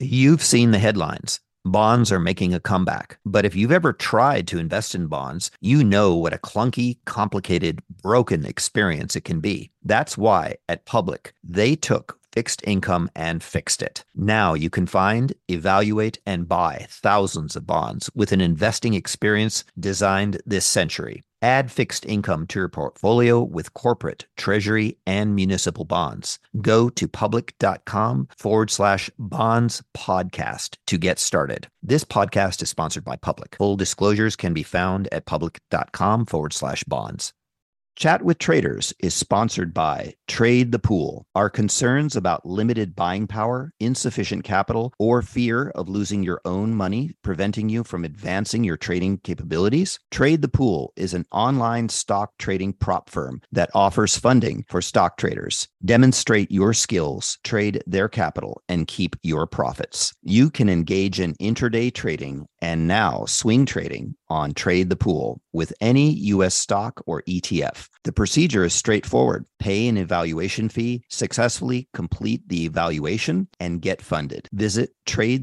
You've seen the headlines. Bonds are making a comeback. But if you've ever tried to invest in bonds, you know what a clunky, complicated, broken experience it can be. That's why at Public, they took fixed income and fixed it. Now you can find, evaluate, and buy thousands of bonds with an investing experience designed this century. Add fixed income to your portfolio with corporate, treasury, and municipal bonds. Go to public.com/bonds podcast to get started. This podcast is sponsored by Public. Full disclosures can be found at public.com/bonds. Chat with Traders is sponsored by Trade the Pool. Are concerns about limited buying power, insufficient capital, or fear of losing your own money preventing you from advancing your trading capabilities? Trade the Pool is an online stock trading prop firm that offers funding for stock traders. Demonstrate your skills, trade their capital, and keep your profits. You can engage in intraday trading and now swing trading on Trade the Pool with any U.S. stock or ETF. The procedure is straightforward. Pay an evaluation fee, successfully complete the evaluation, and get funded. Visit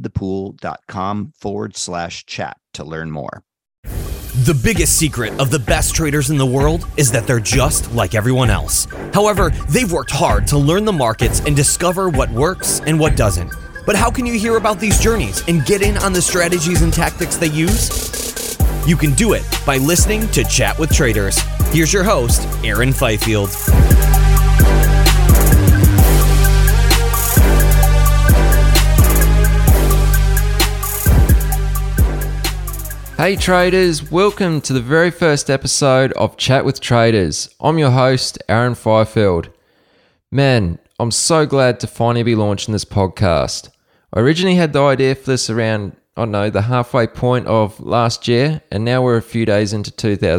tradethepool.com/chat to learn more. The biggest secret of the best traders in the world is that they're just like everyone else. However, they've worked hard to learn the markets and discover what works and what doesn't. But how can you hear about these journeys and get in on the strategies and tactics they use? You can do it by listening to Chat with Traders. Here's your host, Aaron Fifield. Hey traders, welcome to the very first episode of Chat with Traders. I'm your host, Aaron Fifield. Man, I'm so glad to finally be launching this podcast. I originally had the idea for this around, the halfway point of last year, and now we're a few days into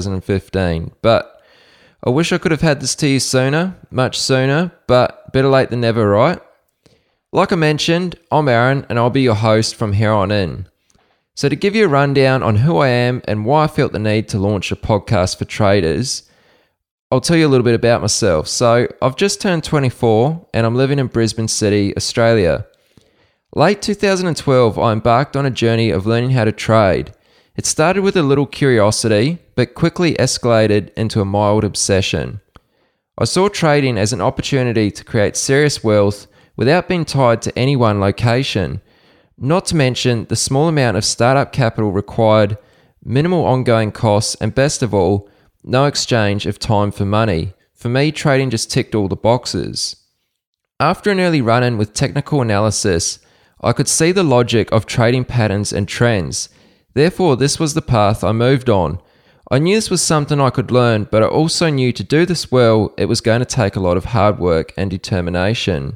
2015. But I wish I could have had this to you sooner, much sooner, but better late than never, right? Like I mentioned, I'm Aaron, and I'll be your host from here on in. So to give you a rundown on who I am and why I felt the need to launch a podcast for traders, I'll tell you a little bit about myself. So I've just turned 24 and I'm living in Brisbane City, Australia. Late 2012, I embarked on a journey of learning how to trade. It started with a little curiosity, but quickly escalated into a mild obsession. I saw trading as an opportunity to create serious wealth without being tied to any one location. Not to mention the small amount of startup capital required, minimal ongoing costs, and best of all, no exchange of time for money. For me, trading just ticked all the boxes. After an early run-in with technical analysis, I could see the logic of trading patterns and trends. Therefore, this was the path I moved on. I knew this was something I could learn, but I also knew to do this well, it was going to take a lot of hard work and determination.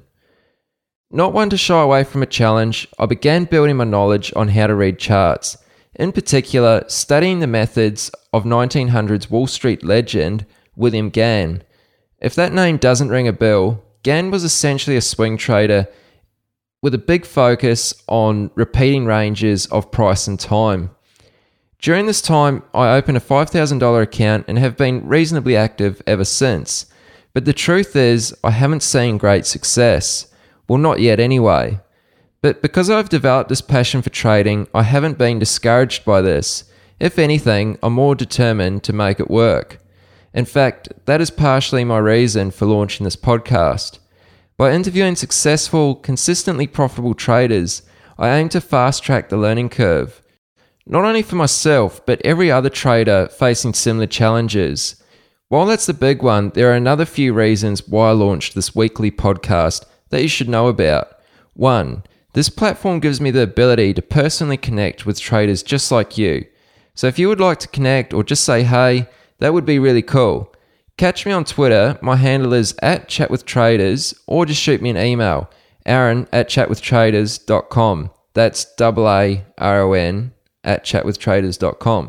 Not one to shy away from a challenge, I began building my knowledge on how to read charts. In particular, studying the methods of 1900s Wall Street legend, William Gann. If that name doesn't ring a bell, Gann was essentially a swing trader with a big focus on repeating ranges of price and time. During this time, I opened a $5,000 account and have been reasonably active ever since. But the truth is, I haven't seen great success. Well, not yet anyway. But because I've developed this passion for trading, I haven't been discouraged by this. If anything, I'm more determined to make it work. In fact, that is partially my reason for launching this podcast. By interviewing successful, consistently profitable traders, I aim to fast-track the learning curve. Not only for myself, but every other trader facing similar challenges. While that's the big one, there are another few reasons why I launched this weekly podcast that you should know about. 1. This platform gives me the ability to personally connect with traders just like you. So if you would like to connect or just say hey, that would be really cool. Catch me on Twitter, my handle is @chatwithtraders, or just shoot me an email, aaron@chatwithtraders.com. That's AARON @chatwithtraders.com.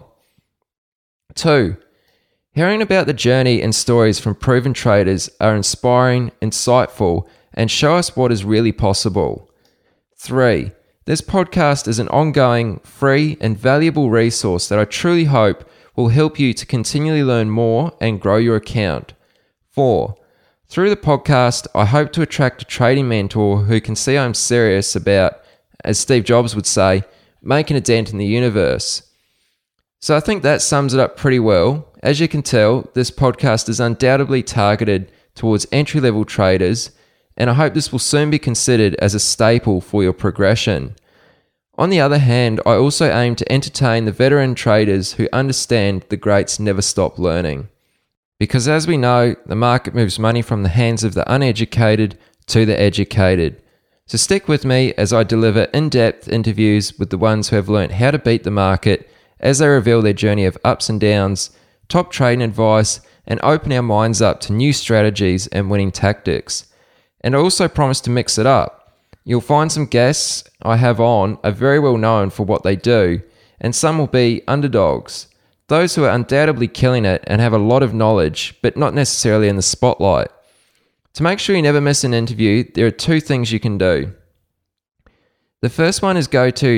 2. Hearing about the journey and stories from proven traders are inspiring, insightful, and show us what is really possible. 3. This podcast is an ongoing, free, and valuable resource that I truly hope will help you to continually learn more and grow your account. 4. Through the podcast, I hope to attract a trading mentor who can see I'm serious about as Steve Jobs would say, making a dent in the universe. So I think that sums it up pretty well. As you can tell, this podcast is undoubtedly targeted towards entry-level traders, and I hope this will soon be considered as a staple for your progression. On the other hand, I also aim to entertain the veteran traders who understand the greats never stop learning. Because as we know, the market moves money from the hands of the uneducated to the educated. So stick with me as I deliver in-depth interviews with the ones who have learned how to beat the market as they reveal their journey of ups and downs, top trading advice, and open our minds up to new strategies and winning tactics. And I also promise to mix it up. You'll find some guests I have on are very well known for what they do, and some will be underdogs, those who are undoubtedly killing it and have a lot of knowledge, but not necessarily in the spotlight. To make sure you never miss an interview, there are two things you can do. The first one is go to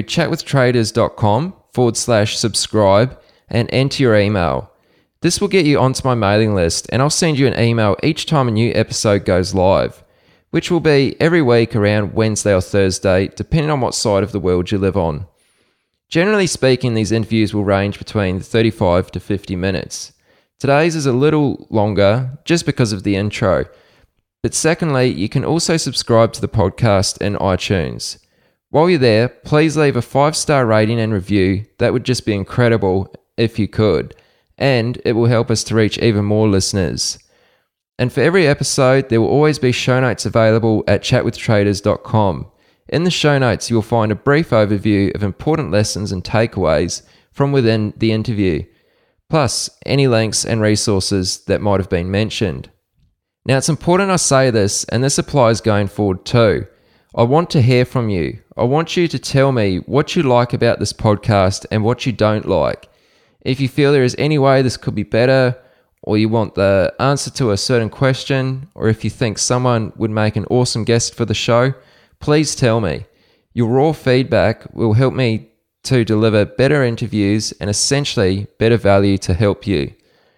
chatwithtraders.com/subscribe and enter your email. This will get you onto my mailing list, and I'll send you an email each time a new episode goes live, which will be every week around Wednesday or Thursday, depending on what side of the world you live on. Generally speaking, these interviews will range between 35 to 50 minutes. Today's is a little longer just because of the intro. But secondly, you can also subscribe to the podcast in iTunes. While you're there, please leave a 5-star rating and review. That would just be incredible if you could. And it will help us to reach even more listeners. And for every episode, there will always be show notes available at chatwithtraders.com. In the show notes, you'll find a brief overview of important lessons and takeaways from within the interview, plus any links and resources that might have been mentioned. Now, it's important I say this, and this applies going forward too. I want to hear from you. I want you to tell me what you like about this podcast and what you don't like. If you feel there is any way this could be better, or you want the answer to a certain question, or if you think someone would make an awesome guest for the show, please tell me. Your raw feedback will help me to deliver better interviews and essentially better value to help you.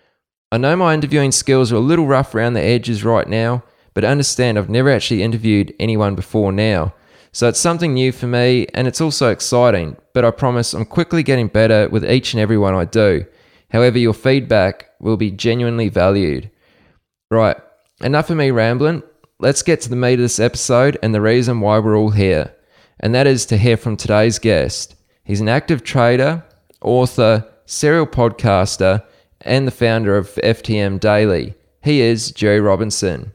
I know my interviewing skills are a little rough around the edges right now, but understand I've never actually interviewed anyone before now. So it's something new for me, and it's also exciting, but I promise I'm quickly getting better with each and every one I do. However, your feedback will be genuinely valued. Right, enough of me rambling. Let's get to the meat of this episode and the reason why we're all here. And that is to hear from today's guest. He's an active trader, author, serial podcaster, and the founder of FTM Daily. He is Jerry Robinson.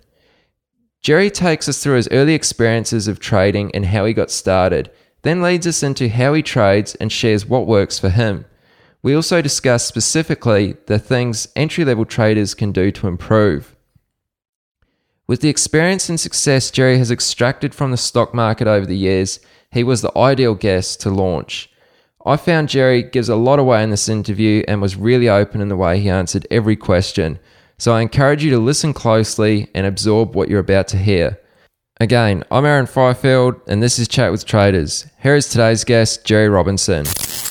Jerry takes us through his early experiences of trading and how he got started, then leads us into how he trades and shares what works for him. We also discuss specifically the things entry-level traders can do to improve. With the experience and success Jerry has extracted from the stock market over the years, he was the ideal guest to launch. I found Jerry gives a lot away in this interview and was really open in the way he answered every question. So I encourage you to listen closely and absorb what you're about to hear. Again, I'm Aaron Fifield, and this is Chat with Traders. Here is today's guest, Jerry Robinson.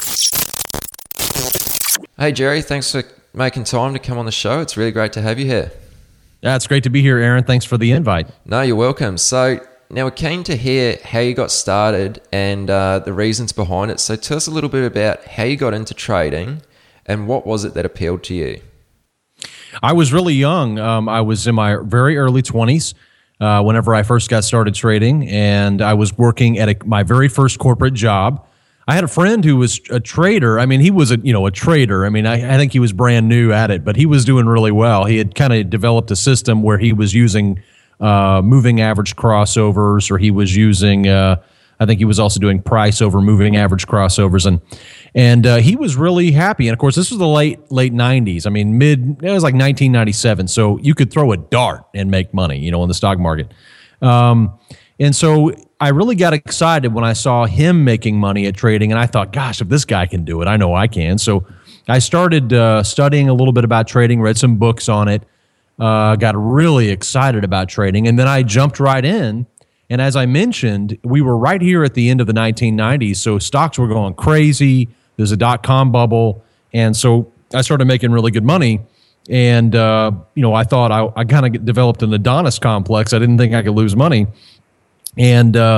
Hey Jerry, thanks for making time to come on the show. It's really great to have you here. Yeah, it's great to be here, Aaron. Thanks for the invite. No, you're welcome. So now we're keen to hear how you got started and the reasons behind it. So tell us a little bit about how you got into trading and what was it that appealed to you? I was really young. I was in my very early 20s whenever I first got started trading, and I was working at my very first corporate job. I had a friend who was a trader. I mean, he was a trader. I mean, I think he was brand new at it, but he was doing really well. He had kind of developed a system where he was using moving average crossovers, or he was using, I think he was also doing price over moving average crossovers, and he was really happy. And of course, this was the late 90s. I mean, it was like 1997. So you could throw a dart and make money, in the stock market. And so I really got excited when I saw him making money at trading, and I thought, gosh, if this guy can do it, I know I can. So I started studying a little bit about trading, read some books on it, got really excited about trading, and then I jumped right in. And as I mentioned, we were right here at the end of the 1990s, so stocks were going crazy. There's a dot-com bubble, and so I started making really good money. And I thought I kind of developed an Adonis complex. I didn't think I could lose money. And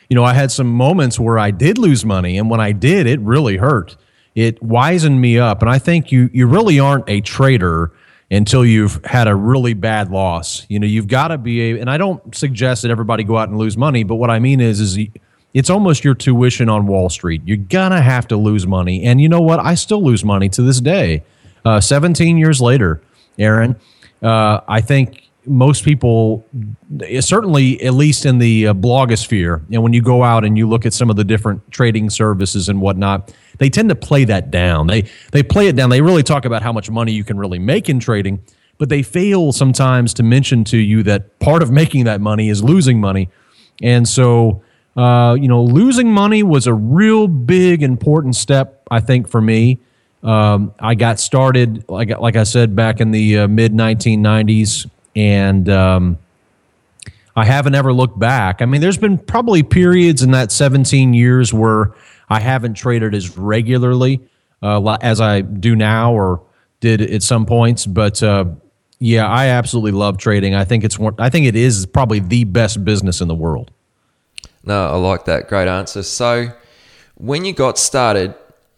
I had some moments where I did lose money, and when I did, it really hurt. It wisened me up, and I think you really aren't a trader until you've had a really bad loss. You've got to be and I don't suggest that everybody go out and lose money, but what I mean is it's almost your tuition on Wall Street. You're gonna have to lose money, and you know what? I still lose money to this day. 17 years later, Aaron, I think most people, certainly at least in the blogosphere, and when you go out and you look at some of the different trading services and whatnot, they tend to play that down. They play it down. They really talk about how much money you can really make in trading, but they fail sometimes to mention to you that part of making that money is losing money. And so, losing money was a real big, important step, I think, for me. I got started, like I said, back in the mid-1990s, and I haven't ever looked back. I mean, there's been probably periods in that 17 years where I haven't traded as regularly as I do now or did at some points. But yeah, I absolutely love trading. I think it is probably the best business in the world. No, I like that. Great answer. So when you got started,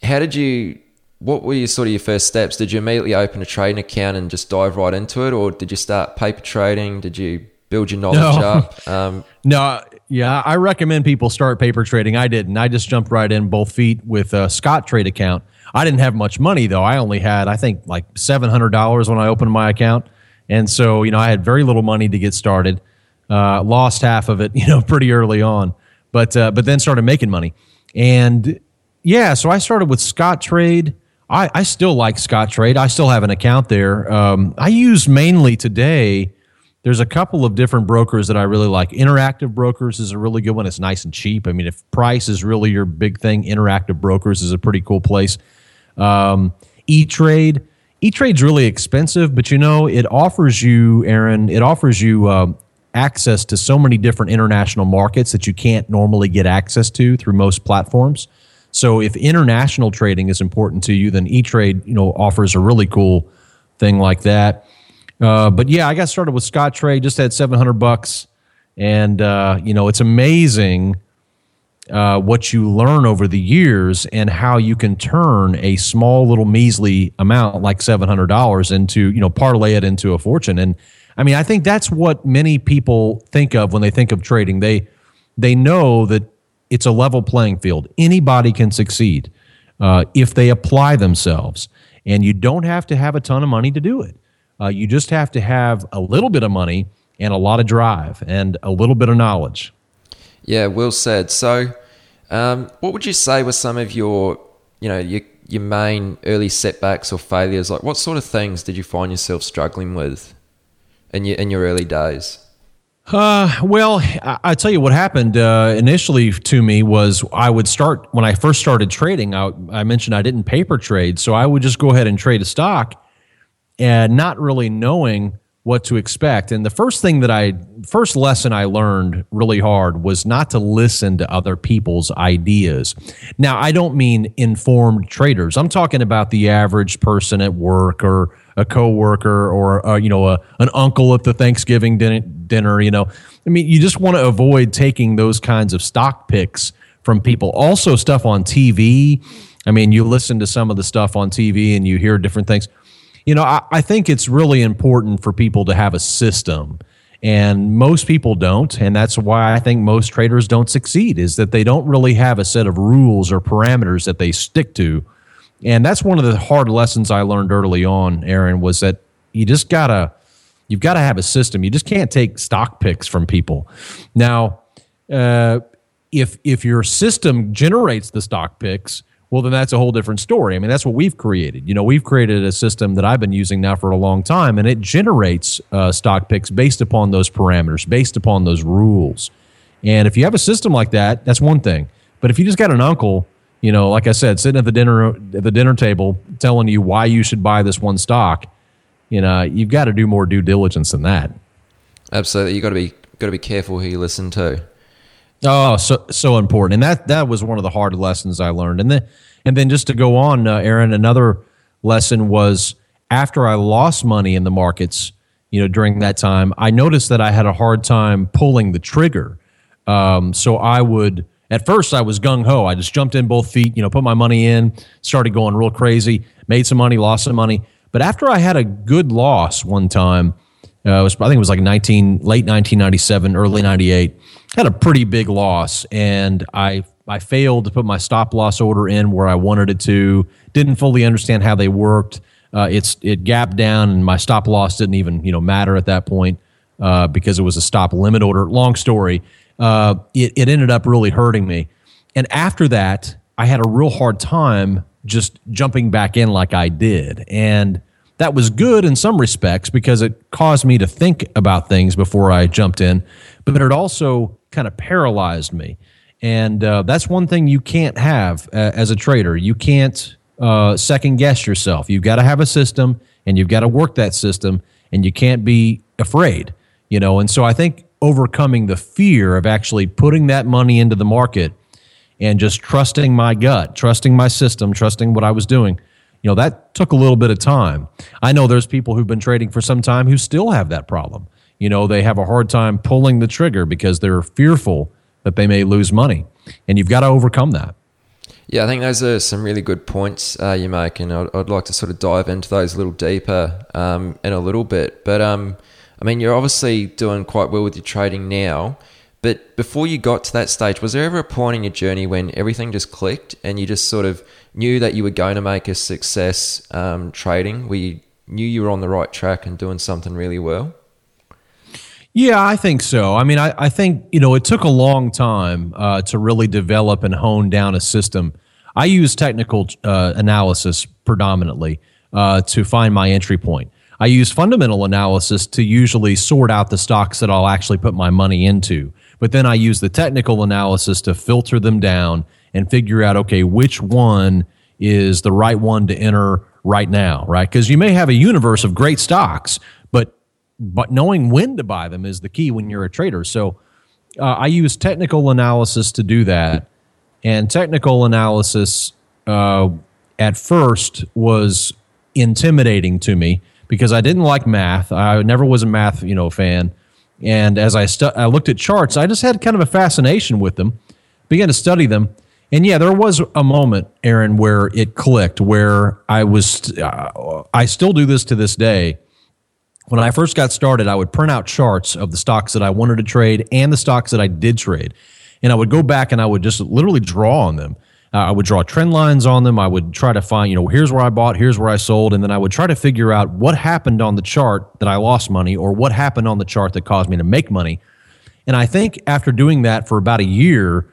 what were your first steps? Did you immediately open a trading account and just dive right into it? Or did you start paper trading? Did you build your knowledge up? No, yeah, I recommend people start paper trading. I didn't. I just jumped right in both feet with a Scottrade account. I didn't have much money, though. I only had, I think, like $700 when I opened my account. And so, I had very little money to get started. Lost half of it, pretty early on. But then started making money. And yeah, so I started with Scottrade. I still like Scottrade. I still have an account there. I use mainly today, there's a couple of different brokers that I really like. Interactive Brokers is a really good one. It's nice and cheap. I mean, if price is really your big thing, Interactive Brokers is a pretty cool place. E-Trade. E-Trade's really expensive, but it offers you, Aaron, access to so many different international markets that you can't normally get access to through most platforms. So if international trading is important to you, then E-Trade, offers a really cool thing like that. But yeah, I got started with Scottrade, just had $700, and it's amazing what you learn over the years and how you can turn a small little measly amount like $700 into, parlay it into a fortune. And I mean, I think that's what many people think of when they think of trading. They know that it's a level playing field. Anybody can succeed if they apply themselves, and you don't have to have a ton of money to do it. You just have to have a little bit of money and a lot of drive and a little bit of knowledge. Yeah, well said. So, what would you say were some of your main early setbacks or failures? Like, what sort of things did you find yourself struggling with in your early days? Well, I tell you what happened initially to me was when I first started trading, I mentioned I didn't paper trade, so I would just go ahead and trade a stock and not really knowing what to expect. And the first lesson I learned really hard was not to listen to other people's ideas. Now, I don't mean informed traders. I'm talking about the average person at work or a coworker or an uncle at the Thanksgiving dinner. I mean, you just want to avoid taking those kinds of stock picks from people. Also, stuff on TV. I mean, you listen to some of the stuff on TV and you hear different things. I think it's really important for people to have a system, and most people don't, and that's why I think most traders don't succeed, is that they don't really have a set of rules or parameters that they stick to. And that's one of the hard lessons I learned early on, Aaron, was that you've got to have a system. You just can't take stock picks from people. Now, if your system generates the stock picks, well, then that's a whole different story. I mean, that's what we've created. We've created a system that I've been using now for a long time, and it generates stock picks based upon those parameters, based upon those rules. And if you have a system like that, that's one thing. But if you just got an uncle, like I said, sitting at the dinner table telling you why you should buy this one stock, you've got to do more due diligence than that. Absolutely, you got to be careful who you listen to. Oh, so important, and that was one of the hard lessons I learned. And then just to go on, Aaron, another lesson was after I lost money in the markets, during that time, I noticed that I had a hard time pulling the trigger. So at first I was gung ho. I just jumped in both feet, put my money in, started going real crazy, made some money, lost some money. But after I had a good loss one time, I think it was like late 1997, early 98, had a pretty big loss, and I failed to put my stop loss order in where I wanted it to. Didn't fully understand how they worked. It gapped down, and my stop loss didn't even matter at that point because it was a stop limit order. Long story. It ended up really hurting me, and after that, I had a real hard time just jumping back in like I did, and that was good in some respects because it caused me to think about things before I jumped in, but it also kind of paralyzed me. And that's one thing you can't have as a trader. You can't second guess yourself. You've got to have a system, and you've got to work that system, and you can't be afraid, And so I think overcoming the fear of actually putting that money into the market and just trusting my gut, trusting my system, trusting what I was doing, that took a little bit of time. I know there's people who've been trading for some time who still have that problem. They have a hard time pulling the trigger because they're fearful that they may lose money. And you've got to overcome that. Yeah, I think those are some really good points you make, and I'd like to sort of dive into those a little deeper in a little bit. But, you're obviously doing quite well with your trading now. But before you got to that stage, was there ever a point in your journey when everything just clicked and you just sort of knew that you were going to make a success trading, where you knew you were on the right track and doing something really well? Yeah, I think so. I think, it took a long time to really develop and hone down a system. I use technical analysis predominantly to find my entry point. I use fundamental analysis to usually sort out the stocks that I'll actually put my money into. But then I use the technical analysis to filter them down and figure out, okay, which one is the right one to enter right now, right? Because you may have a universe of great stocks, but knowing when to buy them is the key when you're a trader. So I use technical analysis to do that. And technical analysis at first was intimidating to me because I didn't like math. I never was a math fan. And as I looked at charts, I just had kind of a fascination with them, began to study them. And yeah, there was a moment, Aaron, where it clicked, where I still do this to this day. When I first got started, I would print out charts of the stocks that I wanted to trade and the stocks that I did trade. And I would go back and I would just literally draw on them. I would draw trend lines on them. I would try to find, here's where I bought, here's where I sold. And then I would try to figure out what happened on the chart that I lost money or what happened on the chart that caused me to make money. And I think after doing that for about a year,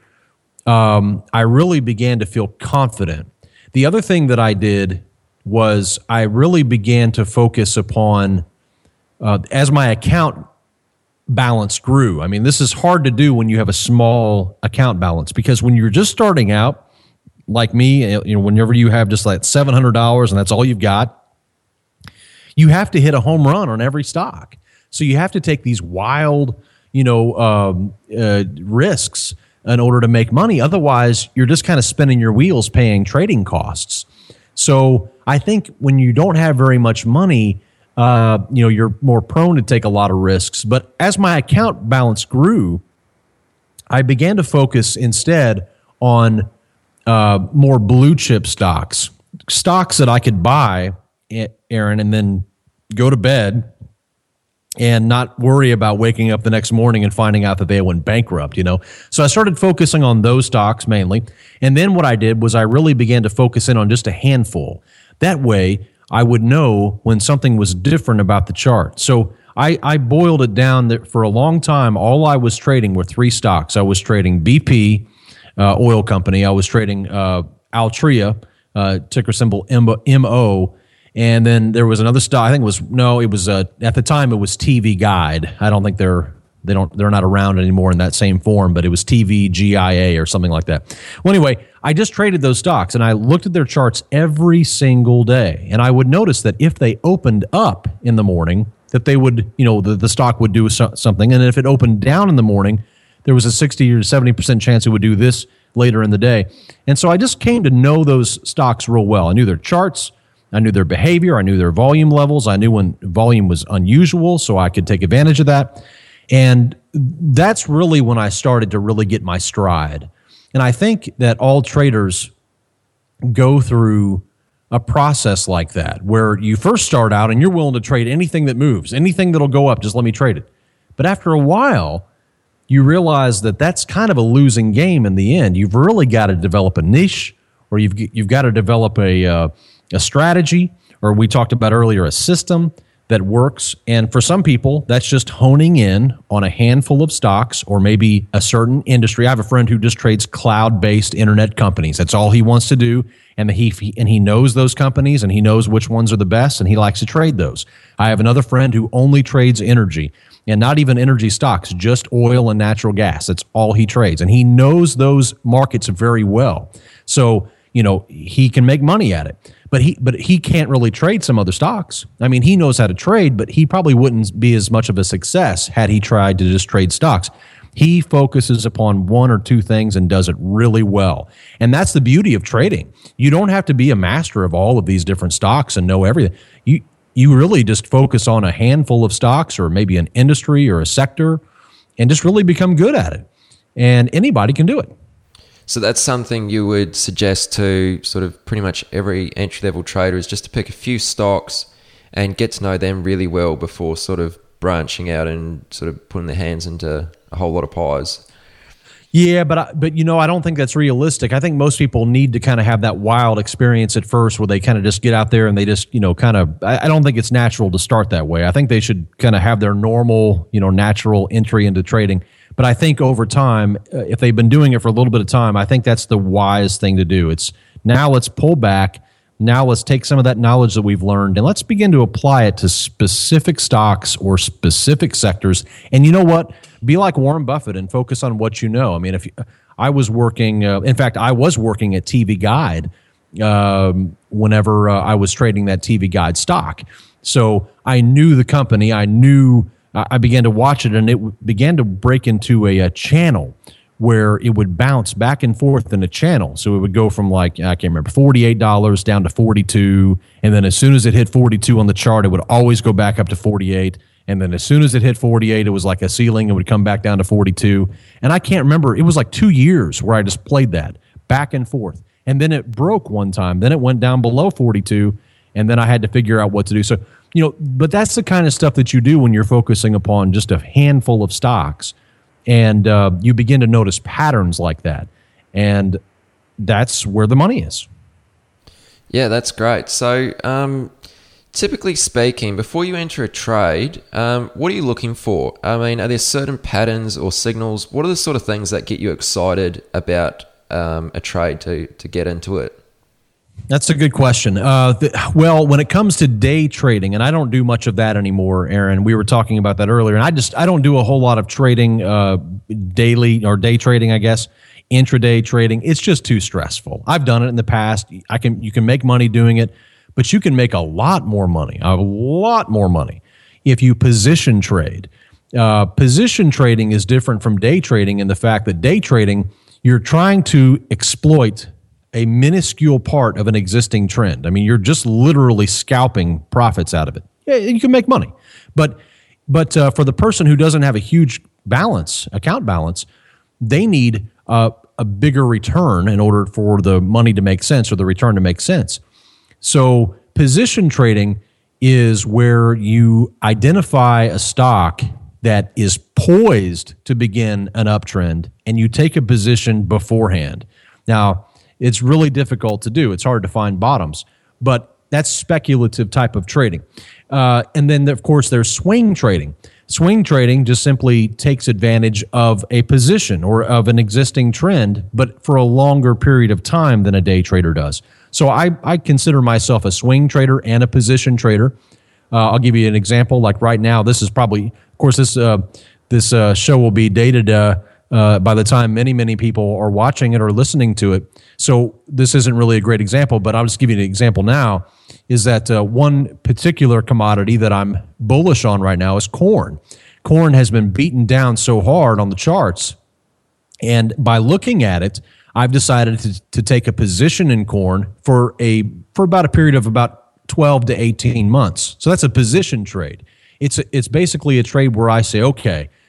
I really began to feel confident. The other thing that I did was I really began to focus upon, as my account balance grew. This is hard to do when you have a small account balance, because when you're just starting out, like me, whenever you have just like $700 and that's all you've got, you have to hit a home run on every stock. So you have to take these wild, risks in order to make money. Otherwise, you're just kind of spinning your wheels paying trading costs. So I think when you don't have very much money, you're more prone to take a lot of risks. But as my account balance grew, I began to focus instead on more blue chip stocks that I could buy, Aaron, and then go to bed and not worry about waking up the next morning and finding out that they went bankrupt, So I started focusing on those stocks mainly. And then what I did was I really began to focus in on just a handful. That way, I would know when something was different about the chart. So I boiled it down that for a long time, all I was trading were three stocks. I was trading BP, oil company. I was trading Altria, ticker symbol MO. And then there was another stock. I think it was at the time it was TV Guide. I don't think they're not around anymore in that same form, but it was TVGIA or something like that. Well, anyway, I just traded those stocks and I looked at their charts every single day. And I would notice that if they opened up in the morning, that they would, the stock would do something. And if it opened down in the morning, there was a 60 or 70% chance it would do this later in the day. And so I just came to know those stocks real well. I knew their charts. I knew their behavior. I knew their volume levels. I knew when volume was unusual, so I could take advantage of that. And that's really when I started to really get my stride. And I think that all traders go through a process like that, where you first start out and you're willing to trade anything that moves, anything that'll go up, just let me trade it. But after a while, you realize that that's kind of a losing game in the end. You've really got to develop a niche, or you've got to develop a strategy, or we talked about earlier, a system that works. And for some people, that's just honing in on a handful of stocks or maybe a certain industry. I have a friend who just trades cloud-based internet companies. That's all he wants to do. And he knows those companies, and he knows which ones are the best, and he likes to trade those. I have another friend who only trades energy, and not even energy stocks, just oil and natural gas. That's all he trades. And he knows those markets very well. So, he can make money at it. But he can't really trade some other stocks. I mean, he knows how to trade, but he probably wouldn't be as much of a success had he tried to just trade stocks. He focuses upon one or two things and does it really well. And that's the beauty of trading. You don't have to be a master of all of these different stocks and know everything. You really just focus on a handful of stocks, or maybe an industry or a sector, and just really become good at it. And anybody can do it. So that's something you would suggest to sort of pretty much every entry-level trader, is just to pick a few stocks and get to know them really well before sort of branching out and sort of putting their hands into a whole lot of pies. Yeah, but I don't think that's realistic. I think most people need to kind of have that wild experience at first, where they kind of just get out there and they just, I don't think it's natural to start that way. I think they should kind of have their normal, natural entry into trading. But I think over time, if they've been doing it for a little bit of time, I think that's the wise thing to do. It's now let's pull back. Now let's take some of that knowledge that we've learned and let's begin to apply it to specific stocks or specific sectors. And you know what? Be like Warren Buffett and focus on what you know. I mean, I was working at TV Guide whenever I was trading that TV Guide stock. So I knew the company. I began to watch it, and it began to break into a channel where it would bounce back and forth in a channel. So it would go from I can't remember, $48 down to $42. And then as soon as it hit 42 on the chart, it would always go back up to 48. And then as soon as it hit 48, it was like a ceiling. It would come back down to 42. And I can't remember. It was like 2 years where I just played that back and forth. And then it broke one time. Then it went down below 42. And then I had to figure out what to do. So, but that's the kind of stuff that you do when you're focusing upon just a handful of stocks. And you begin to notice patterns like that. And that's where the money is. Yeah, that's great. So typically speaking, before you enter a trade, what are you looking for? I mean, are there certain patterns or signals? What are the sort of things that get you excited about a trade to get into it? That's a good question. Well, when it comes to day trading, and I don't do much of that anymore, Aaron, we were talking about that earlier, and I don't do a whole lot of trading daily or day trading, I guess, intraday trading. It's just too stressful. I've done it in the past. You can make money doing it, but you can make a lot more money if you position trade. Position trading is different from day trading in the fact that day trading, you're trying to exploit a minuscule part of an existing trend. I mean, you're just literally scalping profits out of it. Yeah, you can make money. But for the person who doesn't have a huge account balance, they need a bigger return in order for the money to make sense or the return to make sense. So position trading is where you identify a stock that is poised to begin an uptrend and you take a position beforehand. Now, it's really difficult to do. It's hard to find bottoms, but that's speculative type of trading. And then, of course, there's swing trading. Swing trading just simply takes advantage of a position or of an existing trend, but for a longer period of time than a day trader does. So I consider myself a swing trader and a position trader. I'll give you an example. Like right now, this is probably, of course, this show will be dated by the time many people are watching it or listening to it. So this isn't really a great example, but I'll just give you an example now, is that one particular commodity that I'm bullish on right now is corn. Corn has been beaten down so hard on the charts, and by looking at it, I've decided to take a position in corn for about a period of about 12 to 18 months. So that's a position trade. It's basically a trade where I say, okay,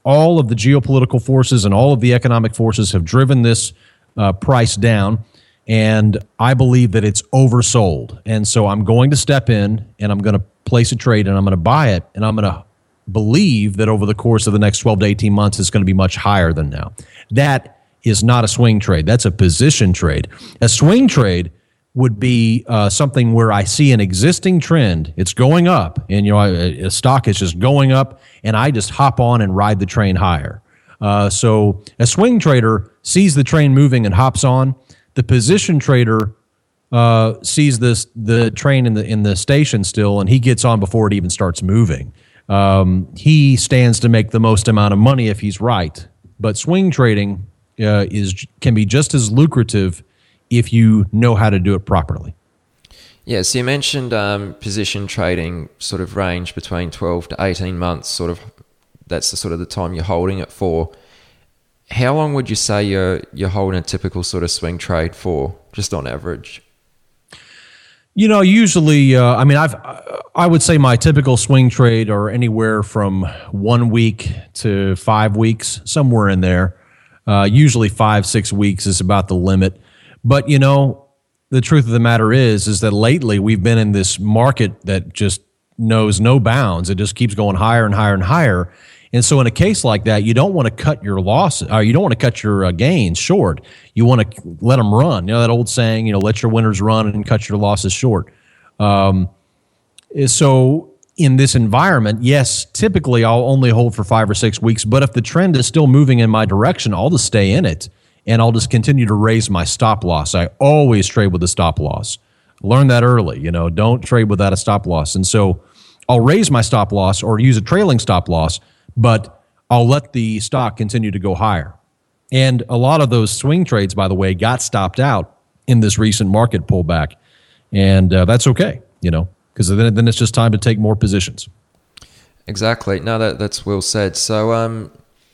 all of the geopolitical forces and all of the economic forces have driven this price down, and I believe that it's oversold. And so I'm going to step in, and I'm going to place a trade, and I'm going to buy it, and I'm going to believe that over the course of the next 12 to 18 months, it's going to be much higher than now. That is not a swing trade. That's a position trade. A swing trade would be something where I see an existing trend. It's going up, and a stock is just going up, and I just hop on and ride the train higher. So a swing trader sees the train moving and hops on. The position trader sees the train in the station still, and he gets on before it even starts moving. He stands to make the most amount of money if he's right. But swing trading can be just as lucrative if you know how to do it properly. Yeah, so you mentioned position trading sort of range between 12 to 18 months, sort of that's the sort of the time you're holding it for. How long would you say you're holding a typical sort of swing trade for, just on average? Usually, I would say my typical swing trade are anywhere from 1 week to 5 weeks, somewhere in there. Usually 5-6 weeks is about the limit. But, the truth of the matter is that lately we've been in this market that just knows no bounds. It just keeps going higher and higher and higher. And so in a case like that, you don't want to cut your losses, or you don't want to cut your gains short. You want to let them run. That old saying, let your winners run and cut your losses short. So in this environment, yes, typically I'll only hold for 5 or 6 weeks, but if the trend is still moving in my direction, I'll just stay in it, and I'll just continue to raise my stop loss. I always trade with a stop loss. Learn that early, don't trade without a stop loss. And so I'll raise my stop loss or use a trailing stop loss, but I'll let the stock continue to go higher. And a lot of those swing trades, by the way, got stopped out in this recent market pullback. And that's okay, because then it's just time to take more positions. Exactly. No, that's well said. So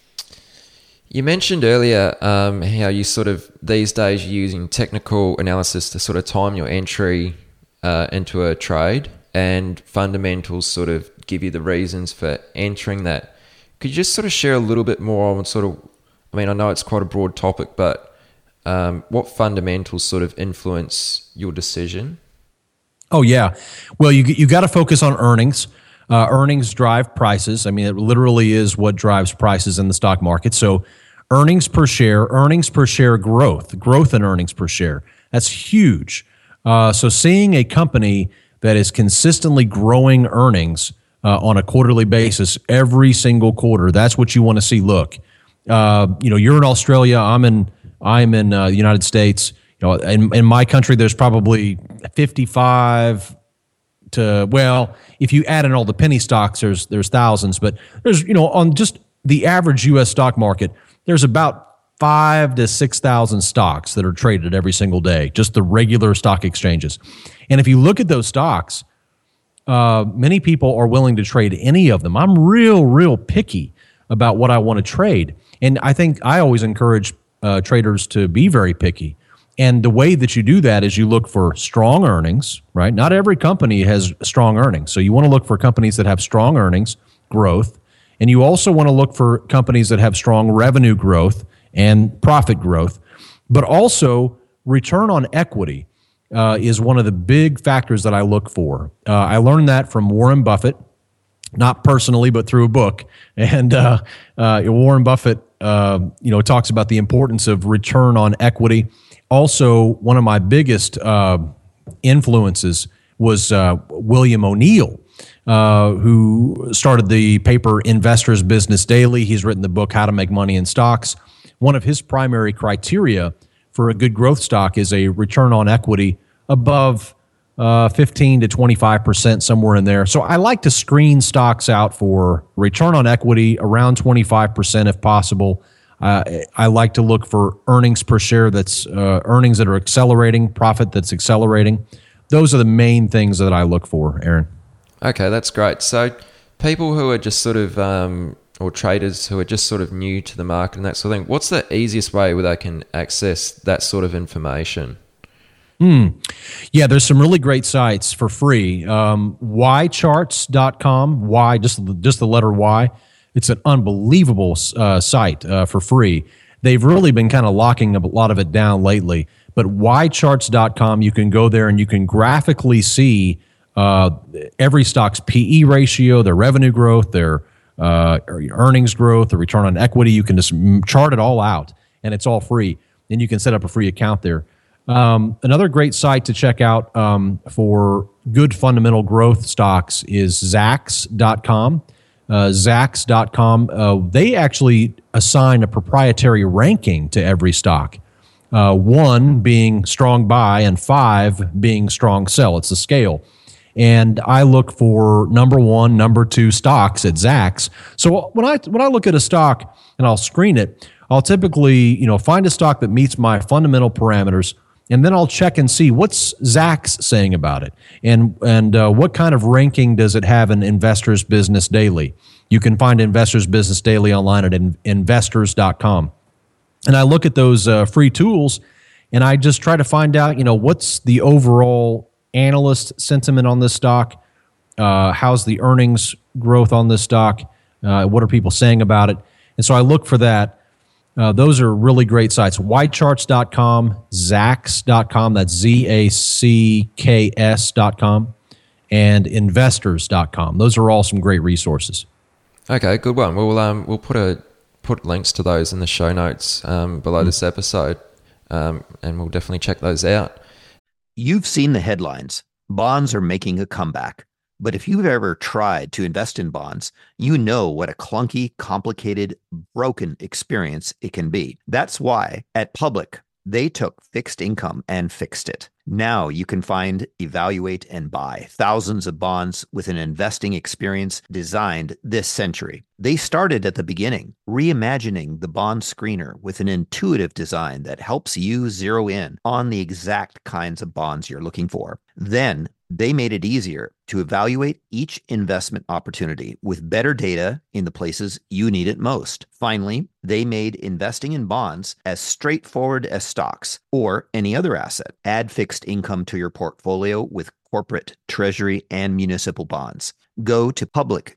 you mentioned earlier how you sort of these days you're using technical analysis to sort of time your entry into a trade, and fundamentals sort of give you the reasons for entering that. Could you just sort of share a little bit more on sort of, I know it's quite a broad topic, but what fundamentals sort of influence your decision? Oh, yeah. Well, you got to focus on earnings. Earnings drive prices. It literally is what drives prices in the stock market. So earnings per share growth in earnings per share. That's huge. So seeing a company that is consistently growing earnings on a quarterly basis every single quarter, that's what you want to see. Look, you're in Australia. I'm in the United States. In my country, there's probably 55 to, well, if you add in all the penny stocks, there's thousands, but there's, on just the average U.S. stock market, there's about 5,000 to 6,000 stocks that are traded every single day, just the regular stock exchanges. And if you look at those stocks, many people are willing to trade any of them. I'm real picky about what I want to trade. And I think I always encourage traders to be very picky. And the way that you do that is you look for strong earnings, right? Not every company has strong earnings. So you want to look for companies that have strong earnings, growth. And you also want to look for companies that have strong revenue growth and profit growth. But also return on equity is one of the big factors that I look for. I learned that from Warren Buffett, not personally, but through a book. And Warren Buffett, talks about the importance of return on equity. Also, one of my biggest influences was William O'Neill, who started the paper Investors Business Daily. He's written the book How to Make Money in Stocks. One of his primary criteria for a good growth stock is a return on equity above 15 to 25%, somewhere in there. So I like to screen stocks out for return on equity around 25% if possible. I like to look for earnings per share that's earnings that are accelerating, profit that's accelerating. Those are the main things that I look for, Aaron. Okay, that's great. So people who are just sort of, or traders who are just sort of new to the market and that sort of thing, what's the easiest way where they can access that sort of information? Yeah, there's some really great sites for free. Ycharts.com, Y, just the letter Y. It's an unbelievable site for free. They've really been kind of locking a lot of it down lately. But ycharts.com, you can go there and you can graphically see every stock's PE ratio, their revenue growth, their earnings growth, the return on equity. You can just chart it all out, and it's all free. And you can set up a free account there. Another great site to check out for good fundamental growth stocks is Zacks.com. Zacks.com, they actually assign a proprietary ranking to every stock. 1 being strong buy and 5 being strong sell. It's a scale. And I look for number 1, number 2 stocks at Zacks. So when I look at a stock and I'll screen it, I'll typically find a stock that meets my fundamental parameters, and then I'll check and see what's Zacks saying about it, and what kind of ranking does it have in Investors Business Daily. You can find Investors Business Daily online at investors.com. And I look at those free tools, and I just try to find out, what's the overall analyst sentiment on this stock? How's the earnings growth on this stock? What are people saying about it? And so I look for that. Those are really great sites. Ycharts.com, Zacks.com, that's Zacks.com, and investors.com. Those are all some great resources. Okay, good one. We'll put links to those in the show notes below this episode, and we'll definitely check those out. You've seen the headlines. Bonds are making a comeback. But if you've ever tried to invest in bonds, you know what a clunky, complicated, broken experience it can be. That's why at Public, they took fixed income and fixed it. Now you can find, evaluate, and buy thousands of bonds with an investing experience designed this century. They started at the beginning, reimagining the bond screener with an intuitive design that helps you zero in on the exact kinds of bonds you're looking for. Then they made it easier to evaluate each investment opportunity with better data in the places you need it most. Finally, they made investing in bonds as straightforward as stocks or any other asset. Add fixed income to your portfolio with corporate, treasury, and municipal bonds. Go to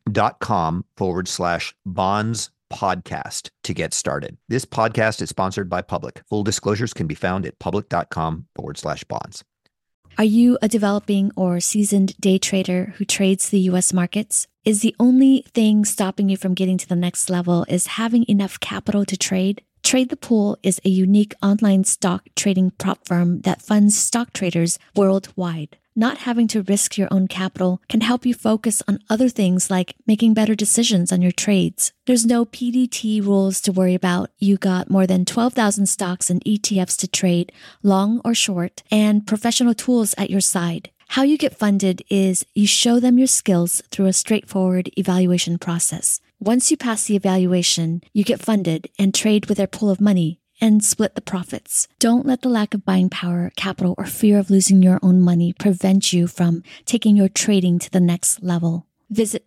public.com/bonds podcast to get started. This podcast is sponsored by Public. Full disclosures can be found at public.com/bonds. Are you a developing or seasoned day trader who trades the U.S. markets? Is the only thing stopping you from getting to the next level is having enough capital to trade? Trade the Pool is a unique online stock trading prop firm that funds stock traders worldwide. Not having to risk your own capital can help you focus on other things like making better decisions on your trades. There's no PDT rules to worry about. You got more than 12,000 stocks and ETFs to trade, long or short, and professional tools at your side. How you get funded is you show them your skills through a straightforward evaluation process. Once you pass the evaluation, you get funded and trade with their pool of money and split the profits. Don't let the lack of buying power, capital, or fear of losing your own money prevent you from taking your trading to the next level. Visit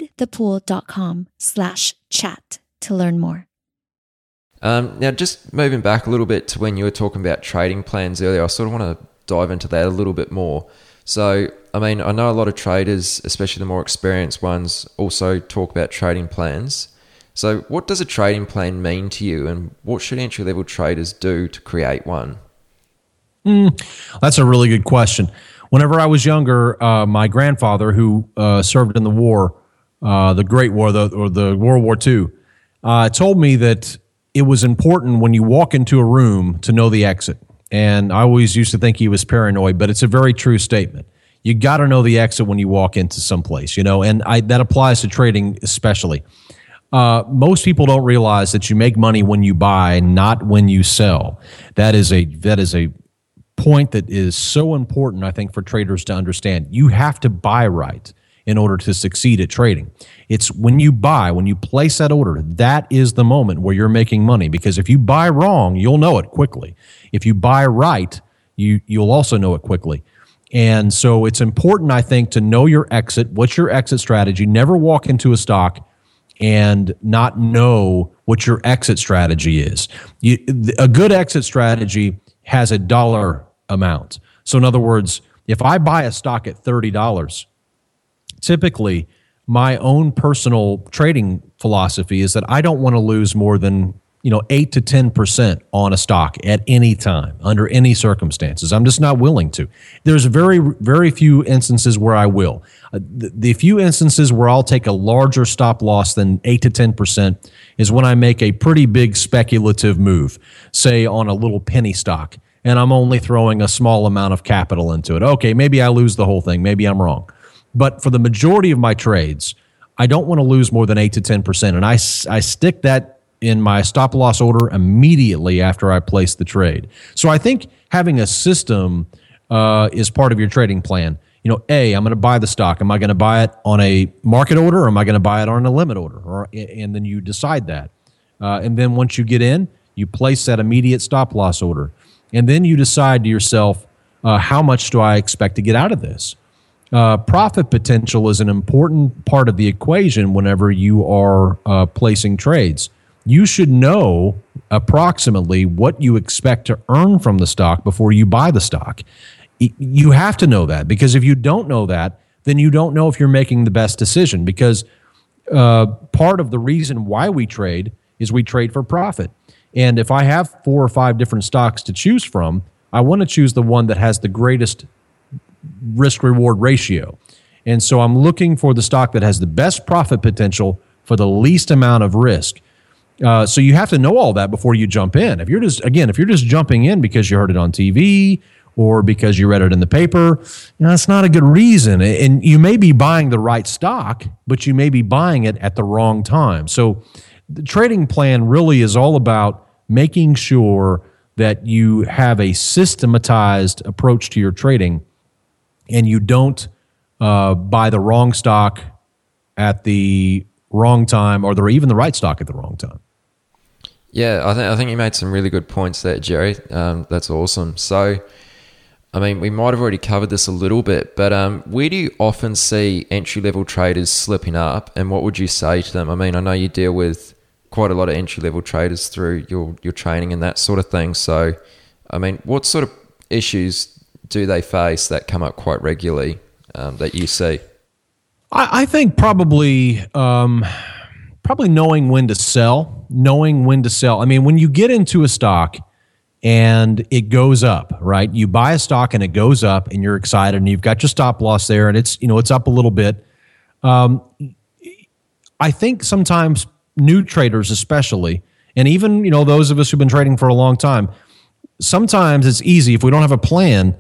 tradethepool.com/chat to learn more. Now, just moving back a little bit to when you were talking about trading plans earlier, I sort of want to dive into that a little bit more. So, I mean, I know a lot of traders, especially the more experienced ones, also talk about trading plans. So what does a trading plan mean to you, and what should entry-level traders do to create one? That's a really good question. Whenever I was younger, my grandfather, who served in the war, the Great War, the World War II, told me that it was important when you walk into a room to know the exit. And I always used to think he was paranoid, but it's a very true statement. You got to know the exit when you walk into some place, and that applies to trading especially. Most people don't realize that you make money when you buy, not when you sell. That is a point that is so important, I think, for traders to understand. You have to buy right in order to succeed at trading. It's when you buy, when you place that order, that is the moment where you're making money. Because if you buy wrong, you'll know it quickly. If you buy right, you'll also know it quickly. And so it's important, I think, to know your exit. What's your exit strategy? Never walk into a stock and not know what your exit strategy is. A good exit strategy has a dollar amount. So in other words, if I buy a stock at $30, typically my own personal trading philosophy is that I don't want to lose more than 8 to 10% on a stock at any time, under any circumstances. I'm just not willing to. There's very, very few instances where I will. The few instances where I'll take a larger stop loss than 8 to 10% is when I make a pretty big speculative move, say on a little penny stock, and I'm only throwing a small amount of capital into it. Okay, maybe I lose the whole thing. Maybe I'm wrong. But for the majority of my trades, I don't want to lose more than 8 to 10%. And I stick that in my stop loss order immediately after I place the trade. So I think having a system is part of your trading plan. I'm going to buy the stock. Am I going to buy it on a market order, or am I going to buy it on a limit order? And then you decide that. And then once you get in, you place that immediate stop loss order. And then you decide to yourself, how much do I expect to get out of this? Profit potential is an important part of the equation whenever you are placing trades. You should know approximately what you expect to earn from the stock before you buy the stock. You have to know that, because if you don't know that, then you don't know if you're making the best decision, because part of the reason why we trade is we trade for profit. And if I have 4 or 5 different stocks to choose from, I want to choose the one that has the greatest risk-reward ratio. And so I'm looking for the stock that has the best profit potential for the least amount of risk. So you have to know all that before you jump in. If you're just jumping in because you heard it on TV or because you read it in the paper, that's not a good reason. And you may be buying the right stock, but you may be buying it at the wrong time. So the trading plan really is all about making sure that you have a systematized approach to your trading, and you don't buy the wrong stock at the wrong time, or even the right stock at the wrong time. Yeah, I think you made some really good points there, Jerry. That's awesome. So, we might have already covered this a little bit, but where do you often see entry-level traders slipping up, and what would you say to them? I know you deal with quite a lot of entry-level traders through your training and that sort of thing. So, what sort of issues do they face that come up quite regularly that you see? I think probably knowing when to sell. When you get into a stock and it goes up, right? You buy a stock and it goes up, and you're excited, and you've got your stop loss there, and it's up a little bit. I think sometimes new traders, especially, and even those of us who've been trading for a long time, sometimes it's easy, if we don't have a plan,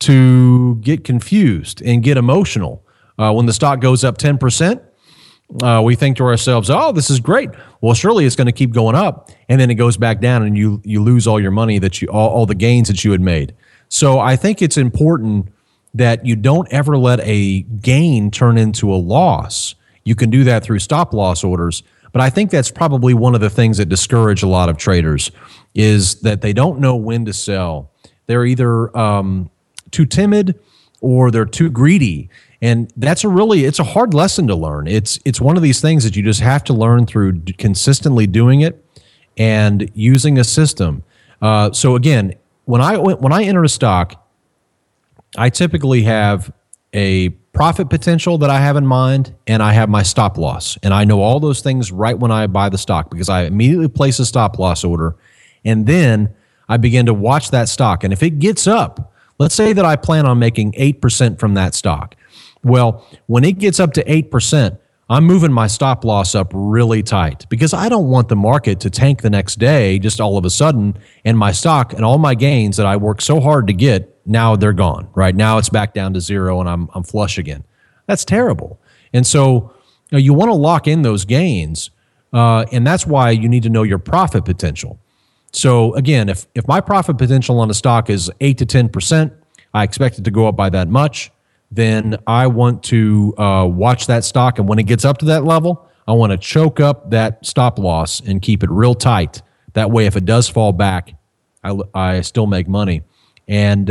to get confused and get emotional. When the stock goes up 10%, we think to ourselves, oh, this is great. Well, surely it's going to keep going up. And then it goes back down, and you lose all your money, all the gains that you had made. So I think it's important that you don't ever let a gain turn into a loss. You can do that through stop loss orders. But I think that's probably one of the things that discourage a lot of traders, is that they don't know when to sell. They're either too timid or they're too greedy. And it's a hard lesson to learn. It's one of these things that you just have to learn through consistently doing it and using a system. So again, when I enter a stock, I typically have a profit potential that I have in mind, and I have my stop loss. And I know all those things right when I buy the stock, because I immediately place a stop loss order, and then I begin to watch that stock. And if it gets up, let's say that I plan on making 8% from that stock. Well, when it gets up to 8%, I'm moving my stop loss up really tight, because I don't want the market to tank the next day just all of a sudden, and my stock and all my gains that I worked so hard to get, now they're gone. Right now it's back down to zero, and I'm flush again. That's terrible. And so you want to lock in those gains, and that's why you need to know your profit potential. So again, if my profit potential on a stock is 8 to 10%, I expect it to go up by that much, then I want to watch that stock. And when it gets up to that level, I want to choke up that stop loss and keep it real tight. That way, if it does fall back, I still make money. And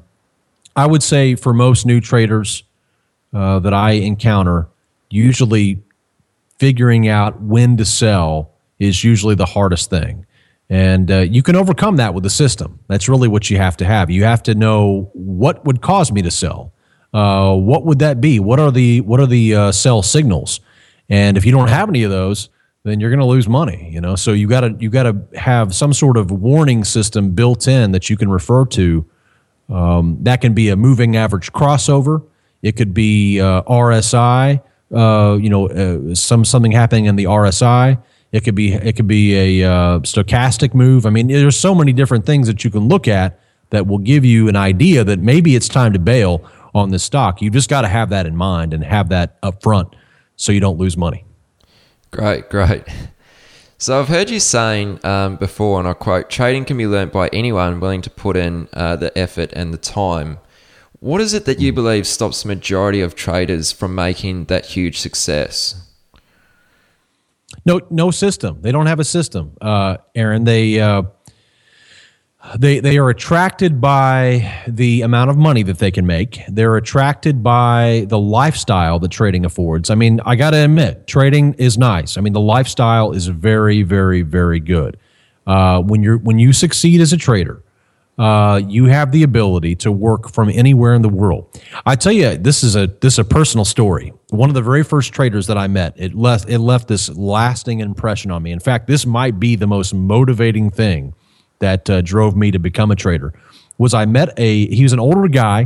I would say for most new traders that I encounter, usually figuring out when to sell is usually the hardest thing. And you can overcome that with the system. That's really what you have to have. You have to know what would cause me to sell. what would that be? What are the sell signals? And if you don't have any of those, then you're going to lose money. So you got to have some sort of warning system built in that you can refer to. That can be a moving average crossover. It could be RSI. Something happening in the RSI. It could be a stochastic move. I mean, there's so many different things that you can look at that will give you an idea that maybe it's time to bail on this stock. You just got to have that in mind and have that up front so you don't lose money. Great. So I've heard you saying before, and I quote, trading can be learnt by anyone willing to put in the effort and the time. What is it that you believe stops the majority of traders from making that huge success? No system. They don't have a system, Aaron. They are attracted by the amount of money that they can make. They're attracted by the lifestyle that trading affords. I mean, I got to admit, trading is nice. I mean, the lifestyle is very, very, very good. When you succeed as a trader, you have the ability to work from anywhere in the world. I tell you, this is a personal story. One of the very first traders that I met, it left this lasting impression on me. In fact, this might be the most motivating thing that drove me to become a trader. He was an older guy.